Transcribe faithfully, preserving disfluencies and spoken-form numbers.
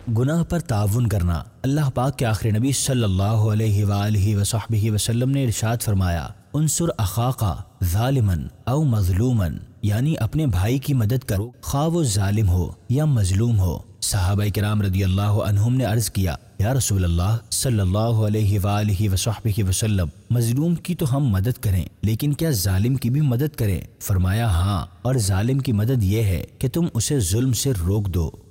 गुनाह पर ताउन करना। अल्लाह पाक के आखिरी नबी सल्लल्लाहु अलैहि वालिहि वसहबिहि वसल्लम ने इरशाद फरमाया, उनसुर अखाका ज़ालिमन औ मज़लूमन, यानी अपने भाई की मदद करो खा वो जालिम हो या मजलूम हो। सहाबा किराम रदियल्लाहु अन्हुम ने अर्ज किया, या रसूल अल्लाह सल्लल्लाहु अलैहि वालिहि वसहबिहि वसल्लम, मजलूम की तो हम मदद करें, लेकिन क्या जालिम की भी मदद करें? फरमाया हाँ, और जालिम की मदद यह है कि तुम उसे जुल्म से रोक दो।